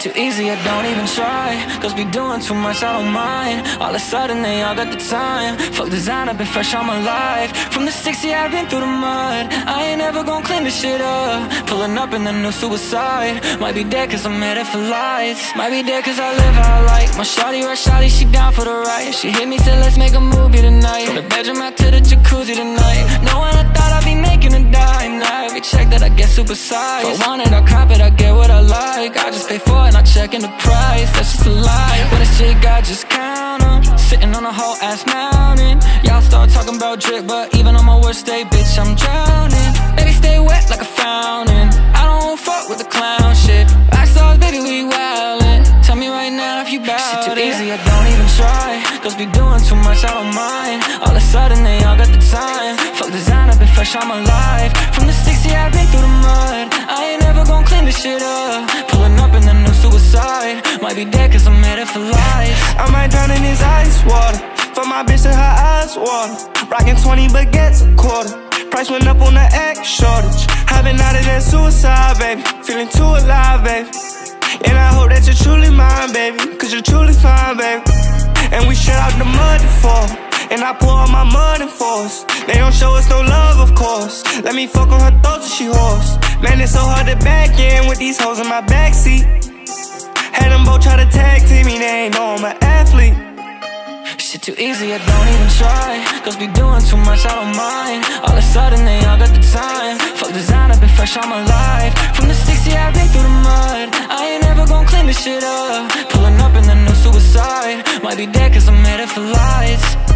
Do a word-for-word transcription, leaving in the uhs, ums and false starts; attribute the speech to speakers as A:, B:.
A: too easy, I don't even try. Girls be doing too much, I don't mind. All of a sudden they all got the time. Fuck design, I've been fresh all my life. From the sixty, I've been through the mud. I ain't never gon' clean this shit up. Pulling up in the new suicide. Might be dead cause I'm headed for lights. Might be dead cause I live how I like. My shawty, right shawty, she down for the ride. She hit me, said let's make a movie tonight. From the bedroom out to the jacuzzi tonight. No one I thought I'd be making a dime. Now every check that I get super size. If I want it, I cop it, I get what I like. I just pay for it and I check in the price. That's just a lie. When it's jig, I just count 'em. Sitting on a whole ass mountain. Y'all start talking about drip, but even on my worst day, bitch, I'm drowning. Baby, stay wet like a fountain. I don't fuck with the clown shit. Rockstars, baby, we wildin'. Tell me right now if you bout it. Shit too easy, I don't even try. Girls be doing too much, I don't mind. All of a sudden they all got the time. Fuck design, I've been fresh all my life. From the sixty, I've been through the mud. I ain't never gon' clean this shit up. Pulling up in the new suicide. Might be dead cause I'm headed for life.
B: I might drown in this ice water. For my bitch and her eyes water. Rockin' twenty baguettes a quarter. Price went up on the X shortage. I've been out of that suicide, baby. Feeling too alive, baby. And I hope that you're truly mine, baby. Cause you're truly fine, baby. And we shut out the mud before. And I pour all my mud in force. They don't show us no love, of course. Let me fuck on her throat till she hoarse. Man, it's so hard to back in with these hoes in my backseat. Had them both try to tag team me, they ain't know I'm an athlete.
A: Shit too easy, I don't even try. Girls be doing too much, I don't mind. All of a sudden they all got the time. Fuck design, I've been fresh all my life. From the sixty, I've been through the mud. I ain't never gon' clean this shit up. Pulling up in the new suicide. Might be dead cause I'm headed for lights.